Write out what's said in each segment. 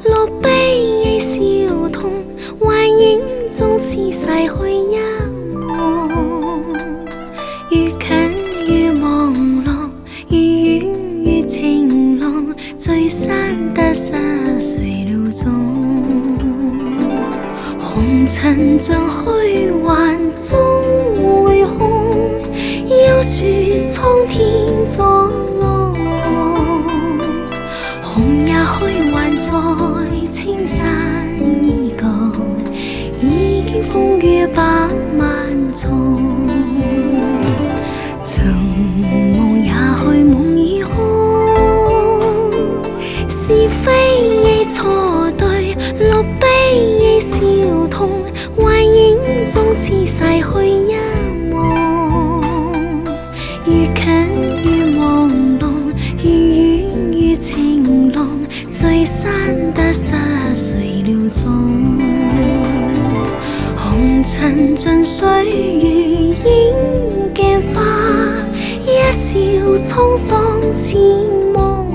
落悲笑痛，幻影中似逝去一梦。愈近愈朦朧，愈远愈晴朗，聚散得失谁料中。红尘像虚幻终会空，幽树苍天作浪。红也虚幻在青山依旧，已经风雨百万重。曾梦也去，梦已空，是非错对，落悲笑痛，幻影中似逝去一梦。愈近愈朦朧，愈远愈晴朗，聚散得失谁料中。红尘尽岁月映镜花，一笑沧桑似梦。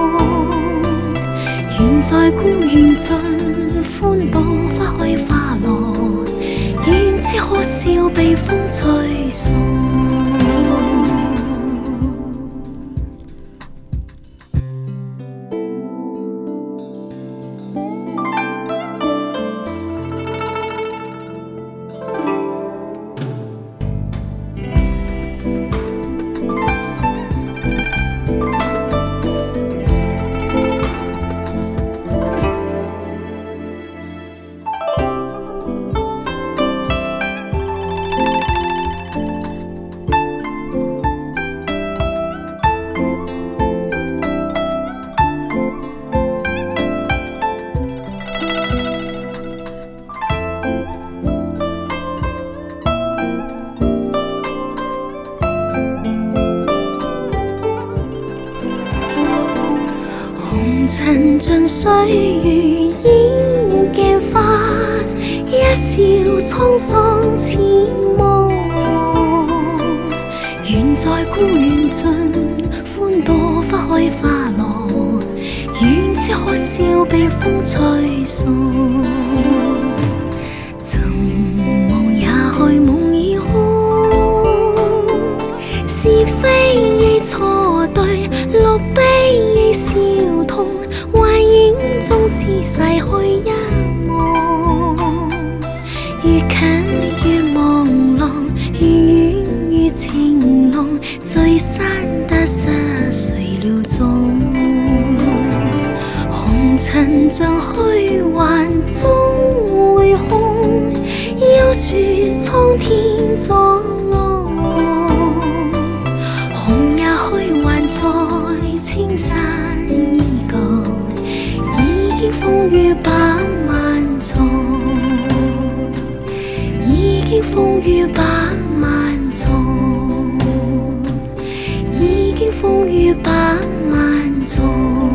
愿在孤园尽欢度花开花落，愿知可笑被风吹送。红尘尽岁月映镜花，一笑沧桑似梦。愿在孤园尽欢度花开花落，愿知可笑被风吹送。曾梦也去，梦已空，是非错对，落悲笑痛，幻影中似逝去一梦。愈近愈朦朧，愈远愈晴朗，聚散得失谁料中。红尘像虚幻终会空，幽树苍天作浪。红也虚幻在青山依旧，已经风雨百万重。已经风雨百万重，已经风雨百万重。